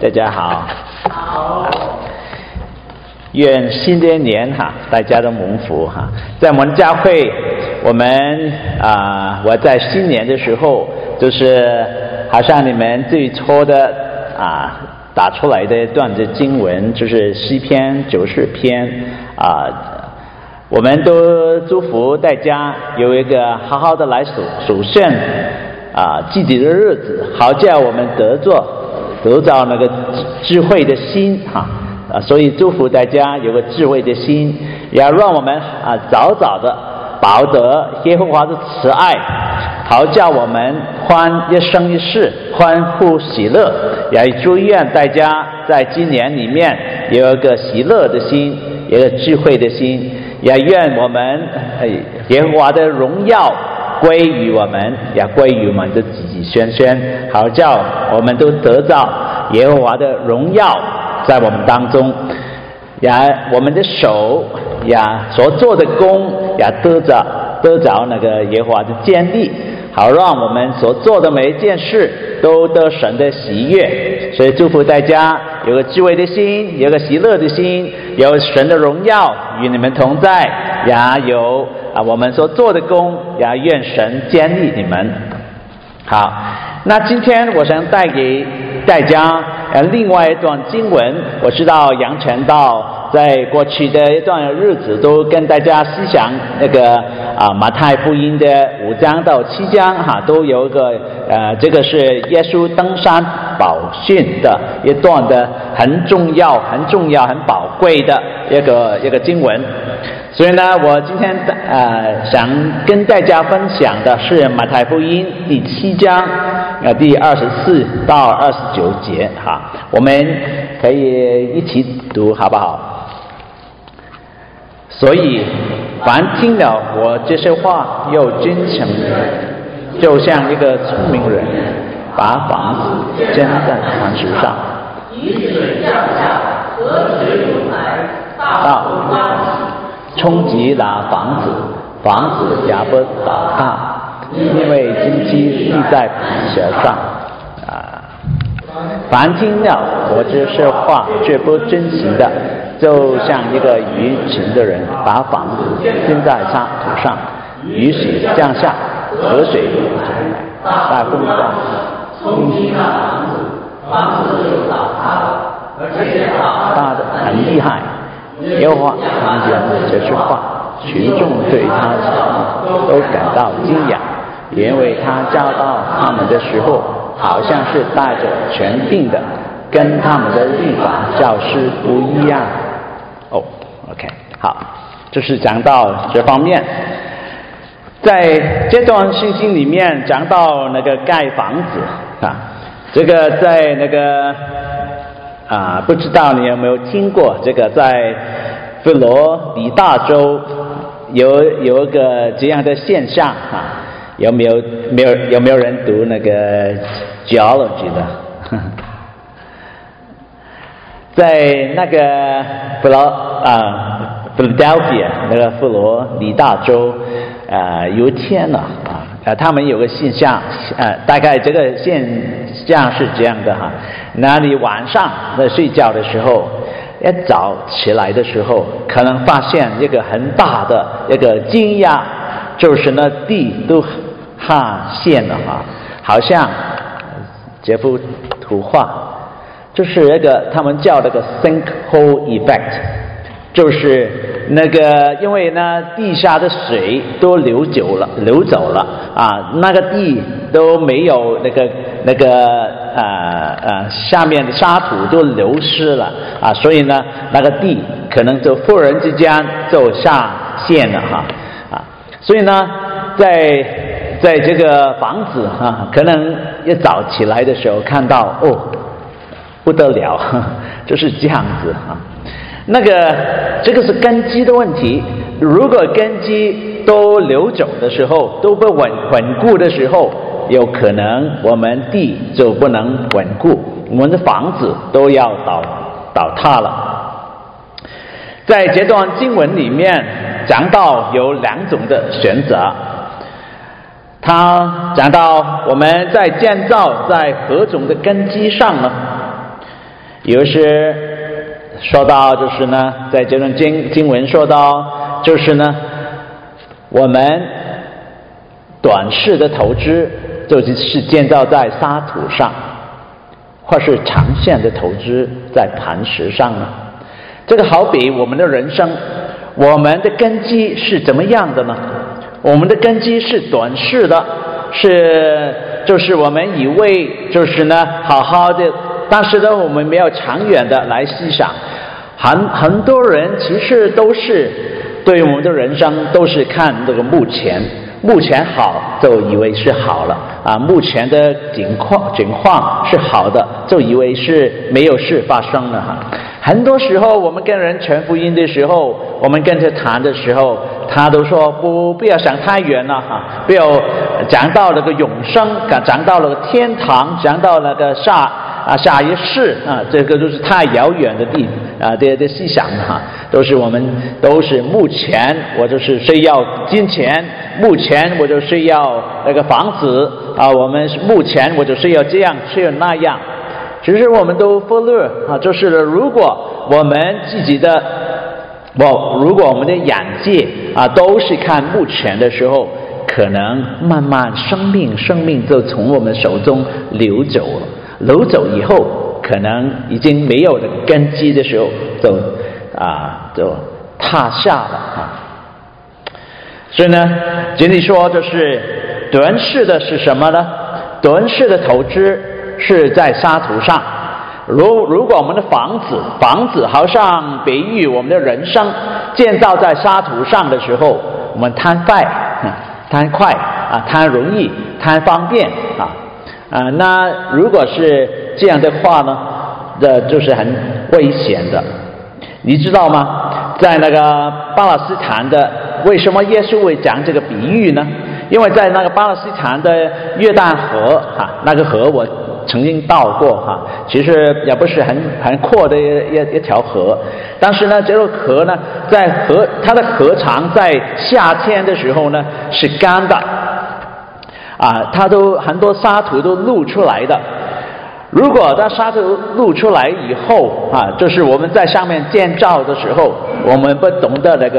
大家好。好。愿新的一年大家都蒙福在我们教会，我们我在新年的时候，就是好像你们最初的打出来的一段的经文，就是诗篇90篇我们都祝福大家有一个好好的来守圣自己的日子，好叫我们得着那个智慧的心所以祝福大家有个智慧的心，也要让我们早早的保得耶和华的慈爱，好叫我们一生一世欢呼喜乐。也祝愿大家在今年里面有一个喜乐的心，有一个智慧的心，也愿我们耶和华的荣耀归于我们，也归于我们的子子孙孙，好叫我们都得到耶和华的荣耀在我们当中，也我们的手也所做的工也得着那个耶和华的建立，好让我们所做的每一件事都得神的喜悦。所以祝福大家有个智慧的心，有个喜乐的心，有神的荣耀与你们同在，也有我们所做的工，也愿神建立你们。好，那今天我想带给大家另外一段经文。我知道杨传道在过去的一段日子都跟大家思想那个马太福音的5章到7章都有一个这个是耶稣登山宝训的一段的很重要很宝贵的一个经文。所以呢，我今天想跟大家分享的是马太福音第7章第24到29节我们可以一起读好不好？所以凡听了我这些话又遵行，就像一个聪明人把房子建在磐石上，雨水降下，河水涌来，大风刮起，冲击了房子也不倒塌，因为根基立在磐石上。凡听了我这些话却不遵行的，就像一个愚蠢的人把房子建在沙土上，雨水降下，河水涌来，大风刮起，冲击了房子就倒塌了，而且倒塌的很厉害。耶和华听见这些话，群众对他都感到惊讶，因为他教导他们的时候好像是带着权柄的，跟他们的律法教师不一样。OK， 好，这是讲到这方面。在这段圣经里面讲到那个盖房子这个在那个不知道你有没有听过这个，在佛罗里达州有一个这样的现象有没有人读那个 geology 的？在那个Philadelphia 那个佛罗里达州有一天他们有个现象大概这个现象是这样的那你晚上在睡觉的时候，一早起来的时候，可能发现一个很大的一个惊讶，就是那地都塌陷了好像这幅图画就是一个他们叫那个 sinkhole effect， 就是那个因为呢地下的水都流走了那个地都没有那个下面的沙土都流失了所以呢那个地可能就忽然之间就下陷了所以呢在这个房子可能一早起来的时候看到不得了就是这样子这个是根基的问题。如果根基都流走的时候，都不稳固的时候，有可能我们地就不能稳固，我们的房子都要倒塌了。在这段经文里面讲到有2种的选择，他讲到我们在建造在何种的根基上呢？ 有时说到就是呢，在这段经文说到就是呢，我们短视的投资就是建造在沙土上，或是长线的投资在磐石上呢。这个好比我们的人生，我们的根基是怎么样的呢？我们的根基是短视的，就是我们以为就是呢好好的，但是呢我们没有长远的来思想。很多人其实都是对我们的人生都是看这个目前好就以为是好了啊，目前的景况是好的就以为是没有事发生了哈。很多时候我们跟人传福音的时候，我们跟他谈的时候，他都说不要想太远了哈，不要讲到那个永生，讲到了天堂，讲到那个下一世啊，这个都是太遥远的的思想哈，我们都是目前我就是需要金钱，目前我就需要那个房子啊，我们目前我就需要这样需要那样。其实我们都忽略啊，就是如果我们自己的如果我们的眼界啊都是看目前的时候，可能慢慢生命就从我们手中流走了。流走以后，可能已经没有了根基的时候，就塌下了啊。所以呢，这里说就是短视的是什么呢？短视的投资是在沙土上。如果我们的房子好像比喻我们的人生建造在沙土上的时候，我们贪快啊，贪容易，贪方便啊，那如果是这样的话呢，这就是很危险的。你知道吗？在那个巴勒斯坦的，为什么耶稣会讲这个比喻呢？因为在那个巴勒斯坦的约旦河那个河我曾经到过其实也不是很阔的一条河，但是呢，这个河呢，它的河床在夏天的时候呢是干的它都很多沙土都露出来的。如果它沙土露出来以后就是我们在上面建造的时候，我们不懂得那个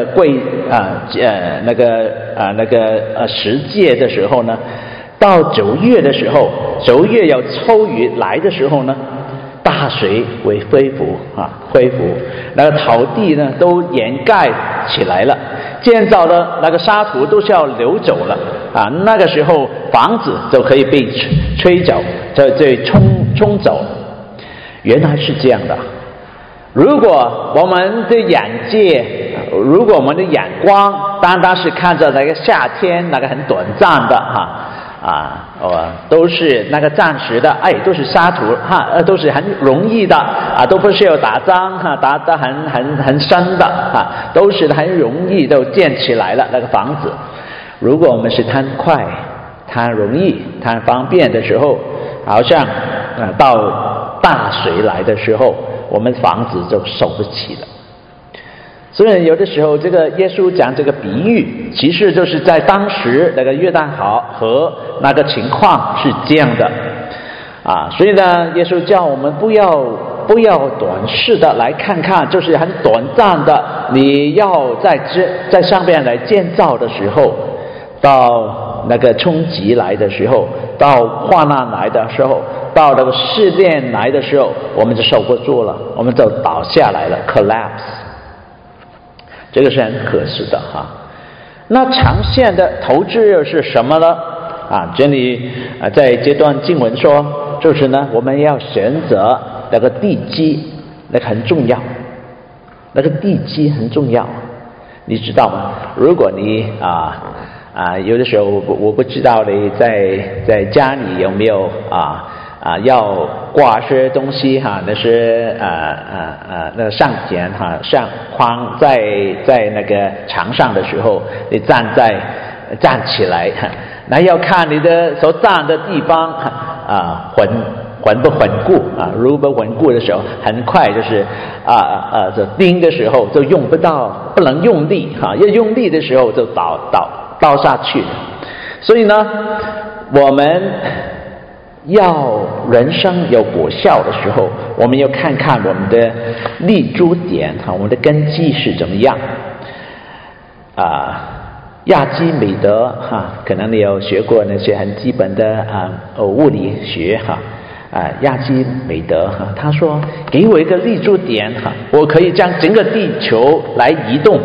时节的时候呢，到9月的时候，9月有秋雨来的时候呢，大水会恢复那个草地呢都掩盖起来了，建造的那个沙土都是要流走了那个时候房子就可以被吹走，就冲走。原来是这样的。如果我们的眼界，如果我们的眼光单单是看着那个夏天那个很短暂的都是那个暂时的，都是沙土都是很容易的都不是有打仗打得很深的都是很容易都建起来了那个房子。如果我们是贪快、贪容易、贪方便的时候，好像到大水来的时候，我们房子就受不起了。所以有的时候这个耶稣讲这个比喻，其实就是在当时那个约旦河那个情况是这样的所以呢，耶稣叫我们不要短视的来看，就是很短暂的，你要在上面来建造的时候，到那个冲击来的时候，到患难来的时候，到那个试炼来的时候，我们就受不住了，我们就倒下来了 collapse。 这个是很可惜的那长线的投资又是什么呢这里在这段经文说，就是呢我们要选择那个地基，那个很重要，那个地基很重要，你知道吗？如果你有的时候我不知道你在家里有没有要挂些东西那是那个上前上框在那个墙上的时候，你站起来那要看你的所站的地方稳不稳固如不稳固的时候，很快就是就钉的时候就不能用力要用力的时候就倒下去。所以呢，我们要人生有果效的时候，我们要看看我们的立足点我们的根基是怎么样。亚基美德可能你有学过那些很基本的物理学亚基美德他说给我一个立足点我可以将整个地球来移动。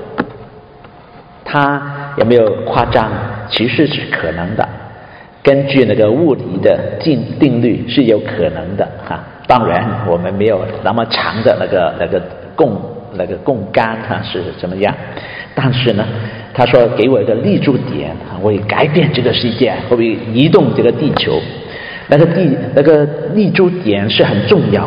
他有没有夸张？其实是可能的，根据那个物理的定律是有可能的当然我们没有那么长的那个共杆是怎么样，但是呢他说给我一个立足点我会改变这个世界，会不会移动这个地球。那个立足点是很重要的。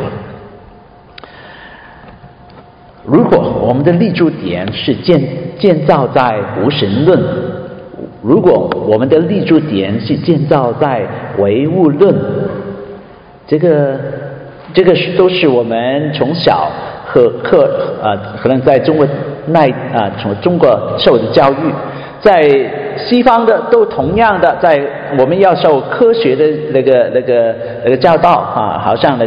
如果我们的立足点是建造在无神论，如果我们的立足点是建造在唯物论，这个都是我们从小可能在中国从中国受的教育，在西方的都同样的，在我们要受科学的那个教导好像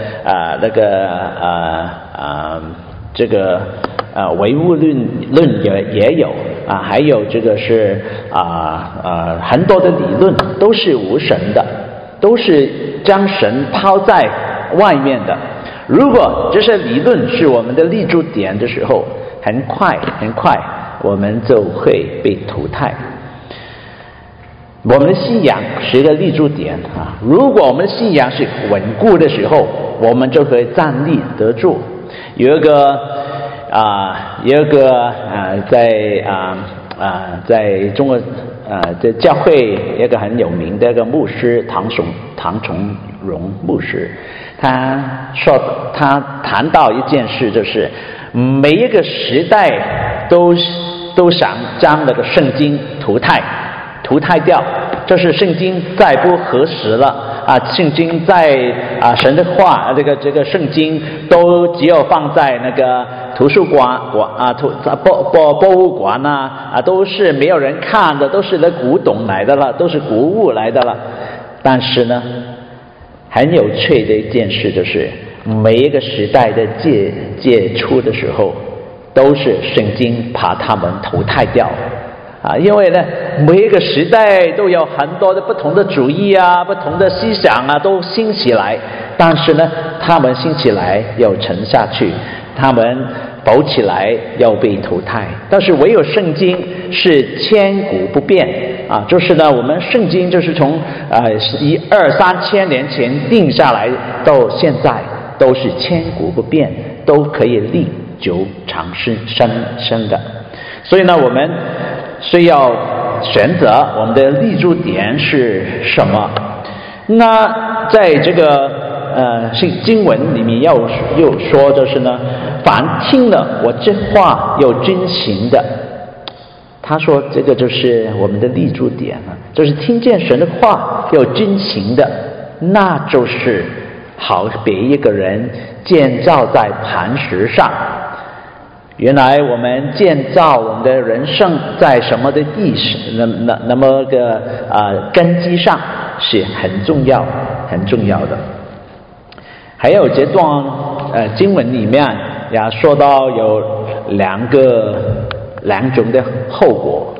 这个唯物论也有还有这个是很多的理论都是无神的，都是将神抛在外面的。如果这些理论是我们的立足点的时候，很快我们就会被淘汰。我们的信仰是一个立足点如果我们的信仰是稳固的时候，我们就可以站立得住。有一个在中国在教会一个很有名的一个牧师唐崇荣牧师，他说他谈到一件事，就是每一个时代都想将那个圣经淘汰掉，就是圣经再不合适了圣经在神的话这个圣经都只有放在那个图书馆博物馆都是没有人看的，都是那古董来的了，都是古物来的了。但是呢很有趣的一件事，就是每一个时代的接触的时候，都是圣经把他们淘汰掉因为呢每一个时代都有很多的不同的主义不同的思想都兴起来，但是呢他们兴起来又沉下去，他们抖起来又被淘汰。但是唯有圣经是千古不变就是呢我们圣经就是从2-3千年前定下来到现在都是千古不变，都可以历久长生的。所以呢我们需要选择我们的立足点是什么。那在这个经文里面又说，就是呢凡听了我这话又遵行的，他说这个就是我们的立足点就是听见神的话又遵行的，那就是好比一个人建造在磐石上。原来我们建造我们的人生在什么的地那么个根基上是很重要的。还有这段经文里面也说到有两种的后果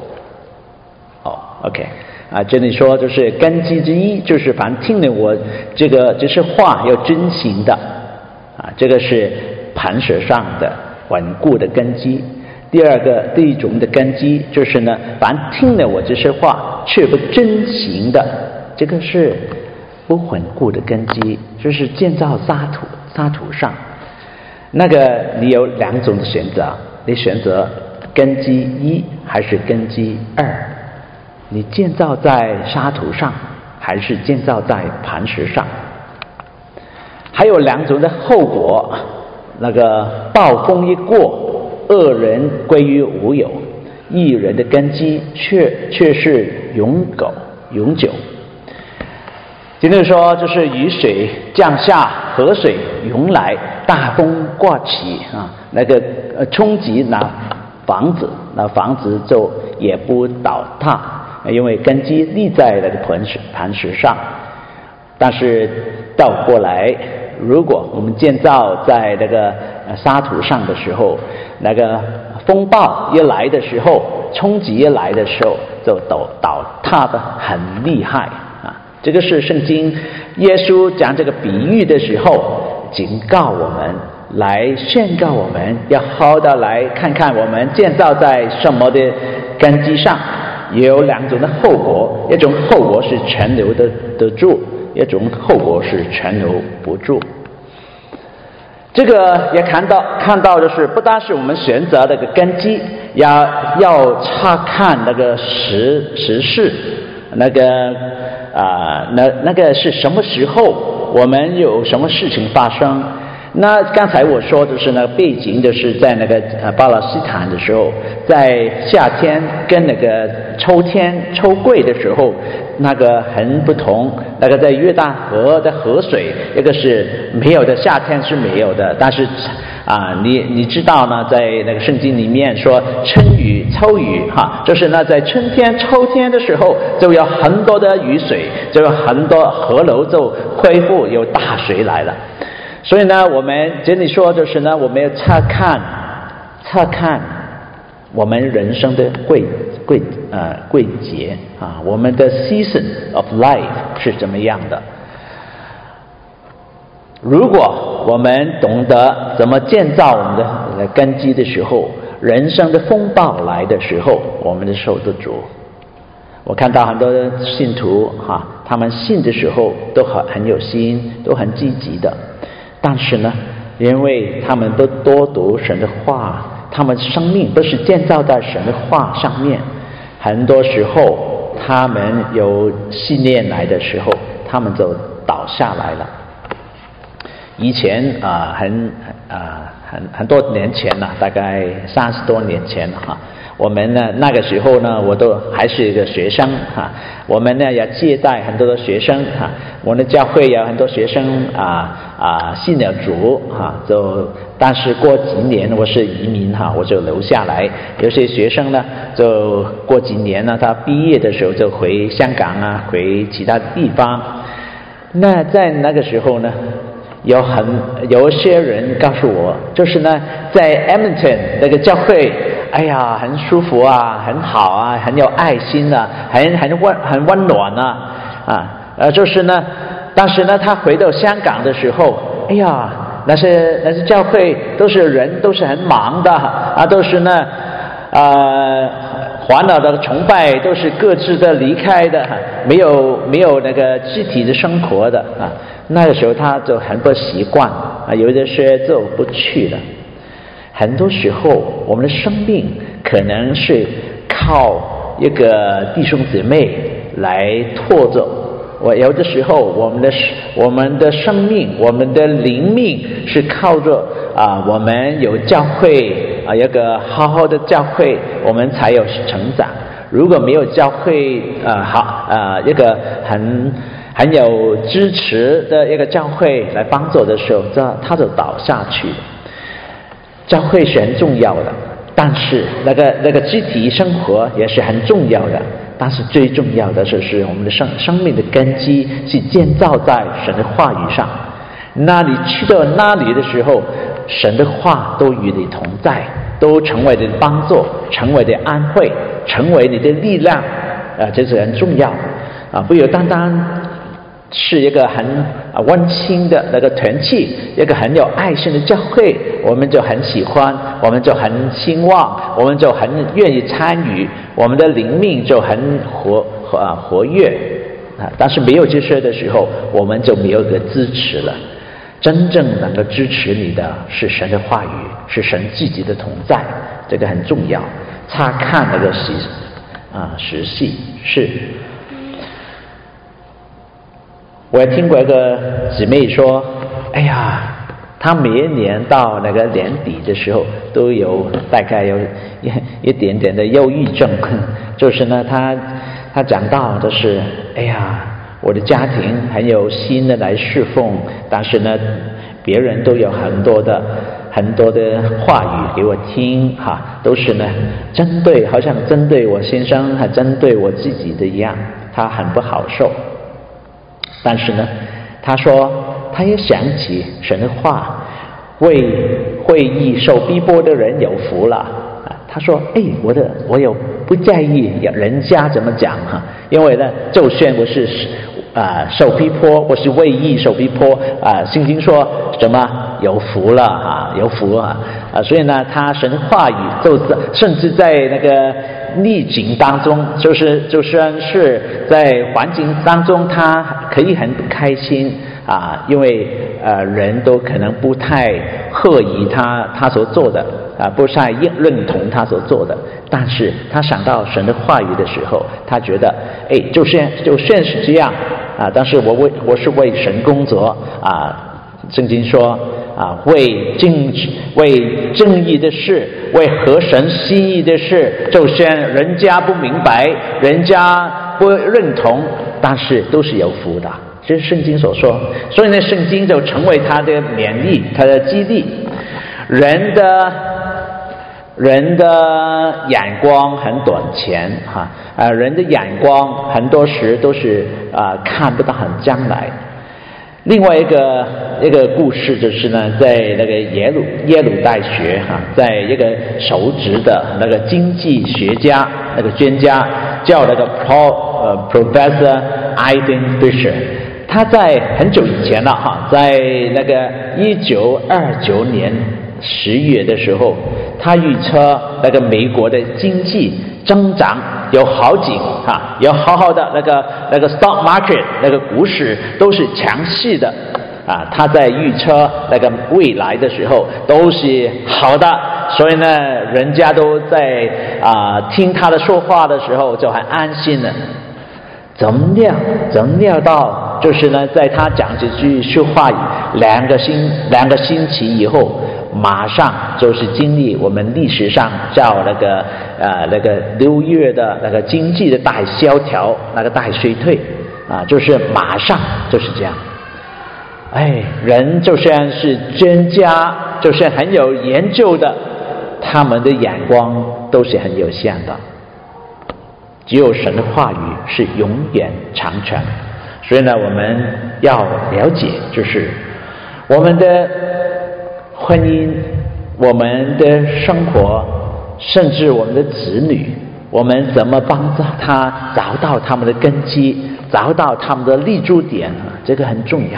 OK 这里说就是根基之一，就是凡听了我这是话要遵行的这个是磐石上的稳固的根基。第一种的根基就是呢凡听了我这些话却不遵行的，这个是不稳固的根基，就是建造沙土上。那个你有两种的选择，你选择根基一还是根基二，你建造在沙土上还是建造在磐石上。还有两种的后果，那个暴风一过，恶人归于无有，义人的根基却是永久。今天说就是雨水降下，河水涌来，大风刮起那个冲击那房子就也不倒塌，因为根基立在那个磐石上。 但是倒过来，如果我们建造在那个沙土上的时候，那个风暴一来的时候，冲击一来的时候，就倒塌的很厉害啊！这个是圣经耶稣讲这个比喻的时候警告我们，来宣告我们要好的来看看我们建造在什么的根基上，有两种的后果，一种后果是全留得住，一种后果是全留不住。这个也看到的是，不单是我们选择那个根基，要查看那个时事，那个是什么时候，我们有什么事情发生。那刚才我说的是那个背景，就是在那个巴勒斯坦的时候，在夏天跟那个秋天秋季的时候，那个很不同。那个在约旦河的河水，一个是没有的，夏天是没有的。但是你知道呢，在那个圣经里面说春雨秋雨就是呢在春天秋天的时候，就有很多的雨水，就有很多河流就恢复，有大水来了。所以呢，我们这里说就是呢，我们要查看我们人生的季节我们的 season of life 是怎么样的。如果我们懂得怎么建造我们的根基的时候，人生的风暴来的时候，我们的受得住。我看到很多信徒他们信的时候都很有心，都很积极的。但是呢，因为他们都多读神的话，他们生命都是建造在神的话上面，很多时候他们有信念来的时候，他们就倒下来了。以前很多年前了，大概30多年前了我们呢那个时候呢，我都还是一个学生我们呢也接待很多的学生我们教会有很多学生信了主但是过几年我是移民我就留下来。有些学生呢，就过几年呢，他毕业的时候就回香港回其他地方。那在那个时候呢，有些人告诉我，就是呢，在 Edmonton 那个教会，哎呀，很舒服很好很有爱心很温暖就是呢，但是呢，他回到香港的时候，哎呀，那些教会都是很忙的都是呢环岛的崇拜都是各自的离开的没有那个肢体的生活的那个时候他就很不习惯有的些就不去了。很多时候我们的生命可能是靠一个弟兄姊妹来拖着，有的时候我们的生命，我们的灵命是靠着我们有教会有个好好的教会，我们才有成长。如果没有教会一个很有支持的一个教会来帮助的时候，他就倒下去了。教会是很重要的，但是那个肢体生活也是很重要的。但是最重要的就是我们的生命的根基是建造在神的话语上。那你去到那里的时候，神的话都与你同在，都成为你的帮助，成为你的安慰，成为你的力量这是很重要不有单单是一个很温馨的那个团契，一个很有爱心的教会，我们就很喜欢，我们就很兴旺，我们就很愿意参与，我们的灵命就很活跃但是没有这些的时候，我们就没有个支持了。真正能够支持你的是神的话语，是神自己的同在，这个很重要。查看那个时系是。我也听过一个姊妹说，哎呀，她每一年到那个年底的时候，都有大概有一点点的忧郁症，就是呢，她讲到的是，哎呀，我的家庭很有心的来侍奉，但是呢，别人都有很多的话语给我听都是呢好像针对我先生，还针对我自己的一样，她很不好受。但是呢， 他说他也想起神的话，为会意受逼迫的人有福了。他说我有不在意人家怎么讲因为呢就算我是受逼迫，我是为义受逼迫圣经说什么有福了有福所以呢他神的话语甚至在那个逆境当中，就算是在环境当中，他可以很开心因为人都可能不太合意他所做的不太认同他所做的，但是他想到神的话语的时候，他觉得就算是这样但是我是为神工作圣经说为正义的事，为合神心意的事，就算人家不明白，人家不认同，但是都是有福的，这是圣经所说。所以呢圣经就成为他的勉励，他的激励。人的眼光很短浅人的眼光很多时都是看不到很将来。另外一个故事就是呢，在那个耶鲁大学在一个首职的那个经济学家那个专家叫那个 Professor Aidan Fisher， 他在很久以前了在那个1929年10月的时候，他预测那个美国的经济增长有好景有好好的那个 stock market 那个股市都是强势的他在预测那个未来的时候都是好的，所以呢人家都在听他的说话的时候就很安心了。怎么料到就是呢在他讲这句说话两个星期以后，马上就是经历我们历史上叫那个6月的那个经济的大萧条，那个大衰退就是马上就是这样。人就算是专家，就算很有研究的，他们的眼光都是很有限的。只有神的话语是永远长存。所以呢我们要了解，就是我们的婚姻，我们的生活，甚至我们的子女，我们怎么帮助他找到他们的根基，找到他们的立足点这个很重要。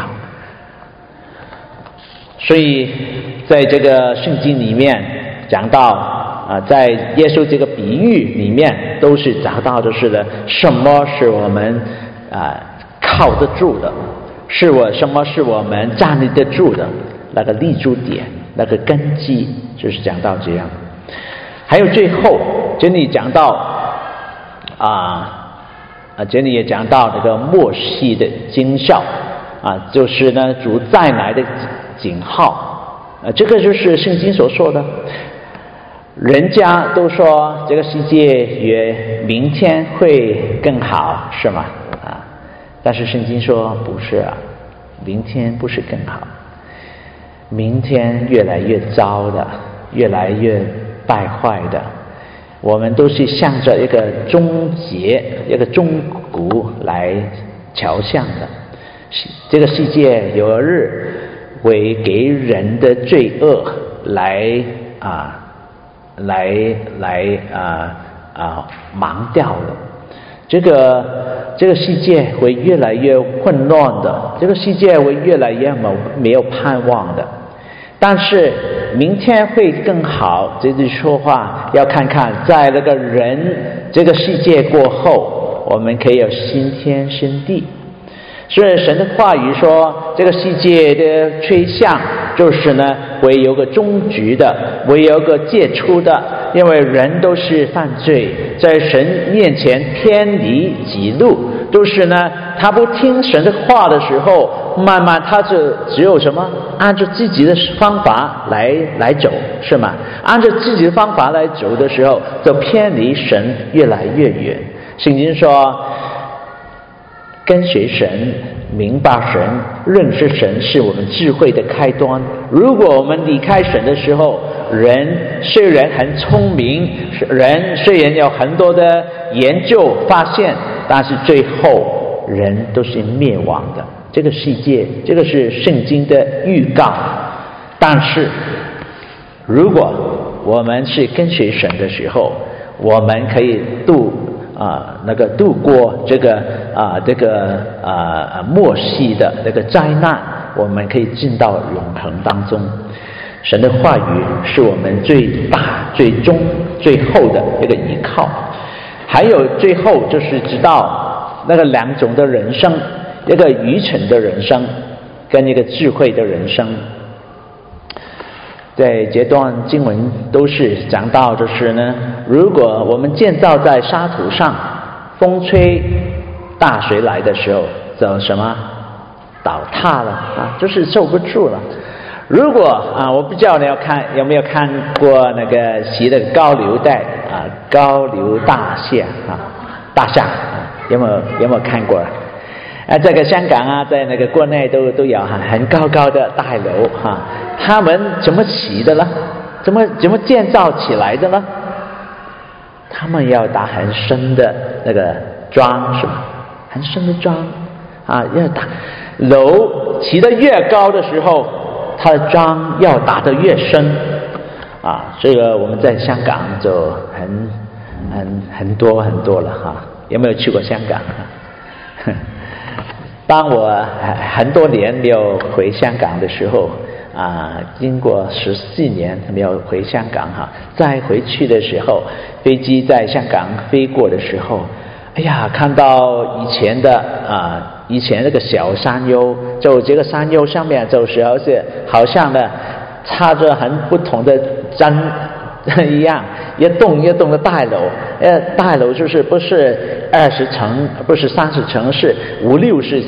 所以在这个圣经里面讲到在耶稣这个比喻里面都是找到就是了什么是我们靠得住的，什么是我们站立得住的那个立足点，那个根基，就是讲到这样。还有最后这里讲到这里也讲到那个末世的经兆就是呢主再来的警号这个就是圣经所说的。人家都说这个世界明天会更好，是吗但是圣经说不是明天不是更好，明天越来越糟的，越来越败坏的。我们都是向着一个终结，一个终谷来朝向的。这个世界有日会给人的罪恶来忙掉了。这个世界会越来越混乱的，这个世界会越来越没有盼望的。但是明天会更好，这句说话要看看在那个人这个世界过后，我们可以有新天新地。所以神的话语说这个世界的趋向就是呢会有个终局的，会有个结束的，因为人都是犯罪，在神面前偏离己路，都是呢他不听神的话的时候，慢慢他就只有什么按照自己的方法来走，是吗？按照自己的方法来走的时候，就偏离神越来越远。圣经说跟随神，明白神，认识神是我们智慧的开端。如果我们离开神的时候，人虽然很聪明，人虽然有很多的研究发现，但是最后人都是灭亡的。 这个世界，这个是圣经的预告。但是如果我们是跟随神的时候，我们可以度过这个末世的那个灾难，我们可以进到永恒当中。神的话语是我们最大、最终、最后的一个依靠。还有最后就是知道那个两种的人生，一个愚蠢的人生跟一个智慧的人生。在这段经文都是讲到，就是呢，如果我们建造在沙土上，风吹大水来的时候，就什么倒塌了啊，就是受不住了。如果我不知道你有没有看过那个洗的高流带高流大厦有没有看过这个香港在那个国内都有很高的大楼他们怎么起的呢？怎么建造起来的呢？他们要打很深的那个桩，是吧？很深的桩要打。楼起得越高的时候，它的桩要打得越深这个我们在香港就很多了有没有去过香港当我很多年没有回香港的时候经过14年没有回香港再回去的时候，飞机在香港飞过的时候，看到以前那个小山丘，就这个山丘上面就是好像呢插着很不同的针一样，一栋一栋的大楼，大楼就是不是20层，不是30层，是50-60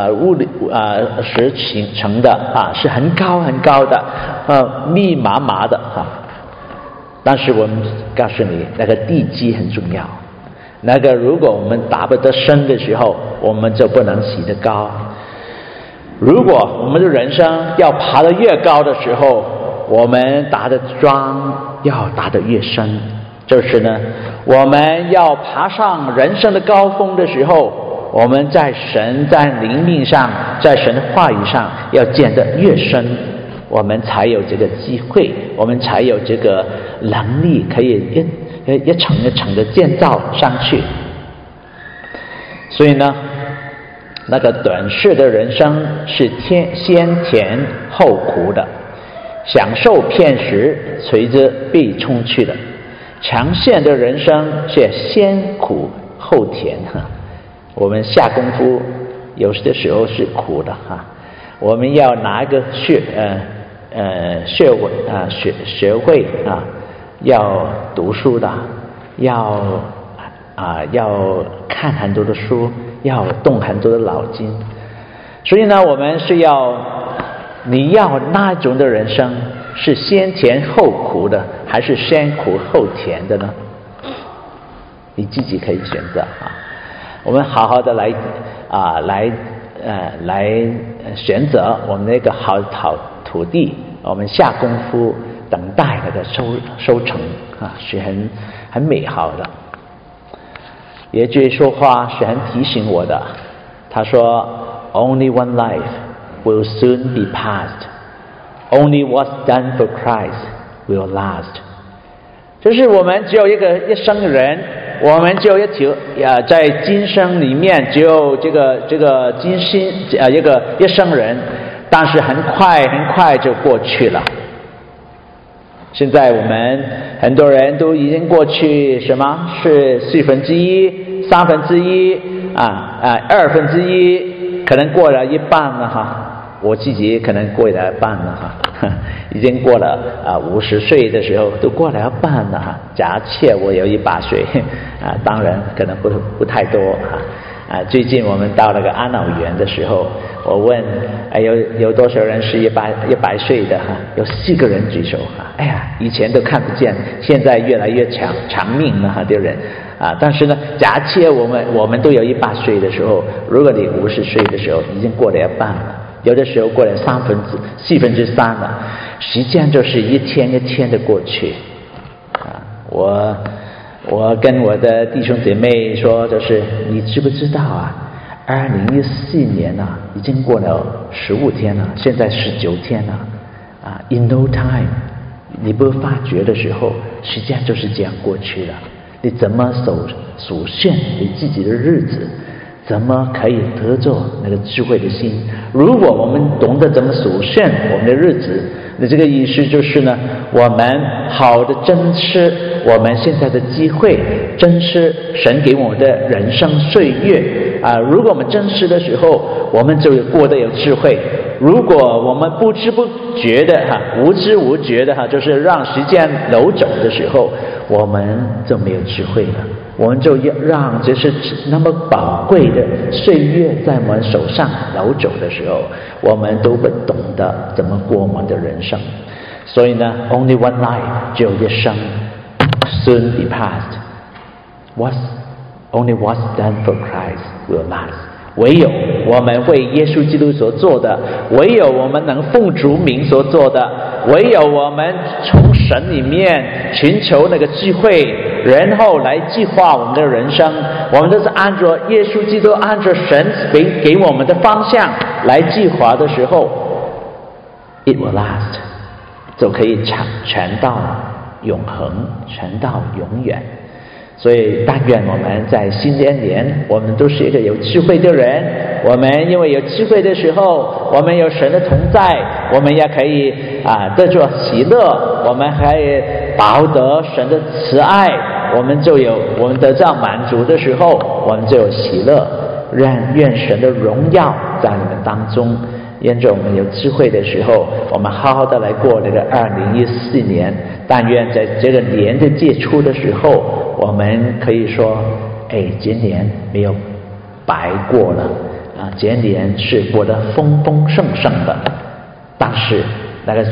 层的是很高的密麻的但是我们告诉你，那个地基很重要。那个如果我们打不得深的时候，我们就不能起得高。如果我们的人生要爬得越高的时候，我们打的桩要打得越深。就是呢，我们要爬上人生的高峰的时候，我们在神在灵命上，在神的话语上要建得越深，我们才有这个机会，我们才有这个能力可以一层一层的建造上去。所以呢，那个短视的人生是先甜后苦的，享受片时随着被冲去的。长线的人生是先苦后甜我们下功夫有的时候是苦的我们要拿个学会要读书的，要看很多的书，要动很多的脑筋。所以呢，我们是你要那种的人生，是先甜后苦的，还是先苦后甜的呢？你自己可以选择我们好好的来选择我们那个好土地，我们下功夫等待那个收成是很美好的。有一句说话是很提醒我的，他说 Only one life will soon be past. Only what's done for Christ will last. 就是我们只有一生人，我们只有在今生里面只有这个今生一生人，但是很快就过去了。现在我们很多人都已经过去是1/4、1/3、1/2，可能过了一半了我自己可能过了一半了已经过了50岁的时候都过了一半了假设我有100岁当然可能不太多最近我们到那个安老院的时候，我问有多少人是100岁的有4个人举手以前都看不见，现在越来越长命了的人但是呢，假设我们都有100岁的时候，如果你50岁的时候已经过了一半了，有的时候过了4/3了，时间就是一天一天的过去我跟我的弟兄姐妹说，就是你知不知道 2014年已经过了15天了，现在19天了，in no time， 你不发觉的时候，时间就是这样过去了。你怎么数算你自己的日子？怎么可以得着那个智慧的心？如果我们懂得怎么数算我们的日子，那这个意思就是呢，我们好的珍视我们现在的机会，珍视神给我们的人生岁月如果我们珍视的时候，我们就过得有智慧。如果我们不知不觉的无知无觉的就是让时间流走的时候，我们就没有智慧了。我们就要让这是那么宝贵的岁月在我们手上流走的时候，我们都不懂得怎么过我们的人生。所以呢 only one life， 只有一生 soon be past。 only what's done for Christ will last。 唯有我们为耶稣基督所做的，唯有我们能奉主名所做的，唯有我们从神里面寻求那个智慧，然后来计划我们的人生，我们都是按照耶稣基督，按照神给我们的方向来计划的时候， it will last， 就可以传到永恒，传到永远。所以但愿我们在新年我们都是一个有智慧的人。我们因为有智慧的时候，我们有神的同在，我们也可以得着喜乐，我们可以饱得神的慈爱，我们得到满足的时候，我们就有喜乐。愿神的荣耀在你们当中。因着我们有智慧的时候，我们好好的来过这个2014年。但愿在这个年的结束的时候，我们可以说今年没有白过了今年是过得丰丰盛盛的。但是那个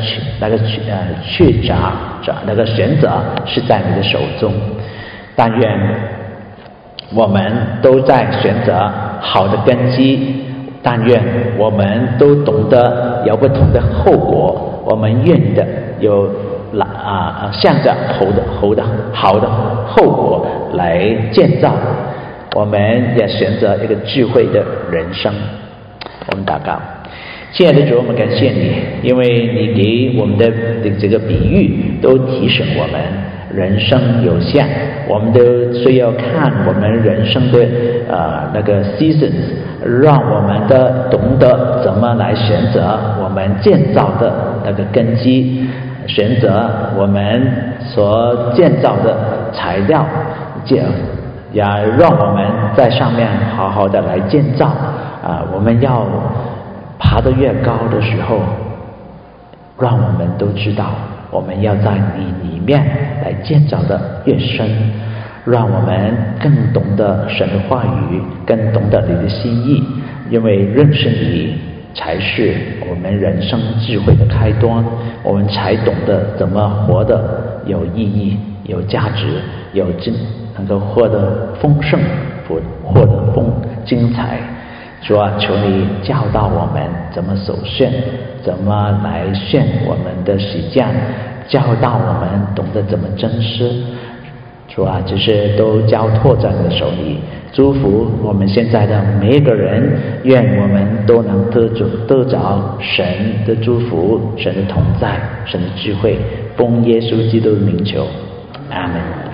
选择是在你的手中。但愿我们都在选择好的根基，但愿我们都懂得有不同的后果，我们愿意的有向着好的后果来建造。我们也选择一个智慧的人生。我们祷告。亲爱的主，我们感谢你，因为你给我们的这个比喻都提醒我们人生有限，我们都需要看我们人生的那个 seasons， 让我们懂得怎么来选择我们建造的那个根基，选择我们所建造的材料，也让我们在上面好好的来建造我们要爬得越高的时候，让我们都知道我们要在你里面来建造的越深，让我们更懂得神的话语，更懂得你的心意。因为认识你才是我们人生智慧的开端，我们才懂得怎么活得有意义，有价值，能够获得丰盛，获得精彩。主啊，求你教导我们怎么守训，怎么来训我们的时间，教导我们懂得怎么珍惜。主啊，这些都交托在你的手里。祝福我们现在的每一个人，愿我们都能得着神的祝福，神的同在，神的智慧。奉耶稣基督的名求，阿们。